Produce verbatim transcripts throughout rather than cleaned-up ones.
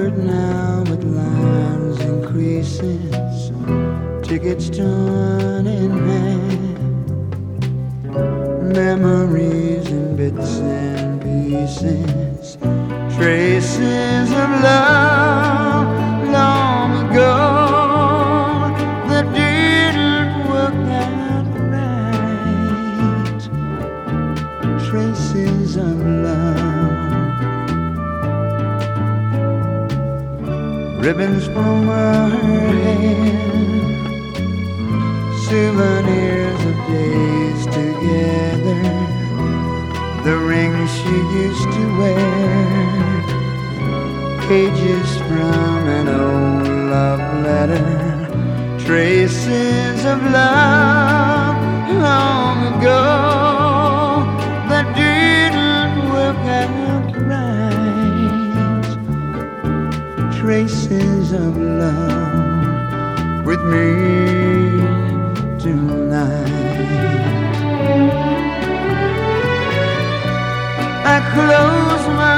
covered now with lines and creases, tickets torn in half, memories in bits and pieces, traces of love long ago that didn't work out right, traces of love. Ribbons from her hair, souvenirs of days together, the ring she used to wear, pages from an old love letter, traces of love long ago that didn't work out right, traces of love with me tonight. I close my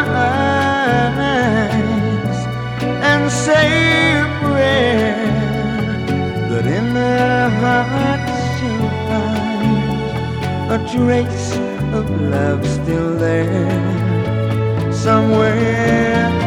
eyes and say a prayer that in their hearts she'll find a trace of love still there somewhere.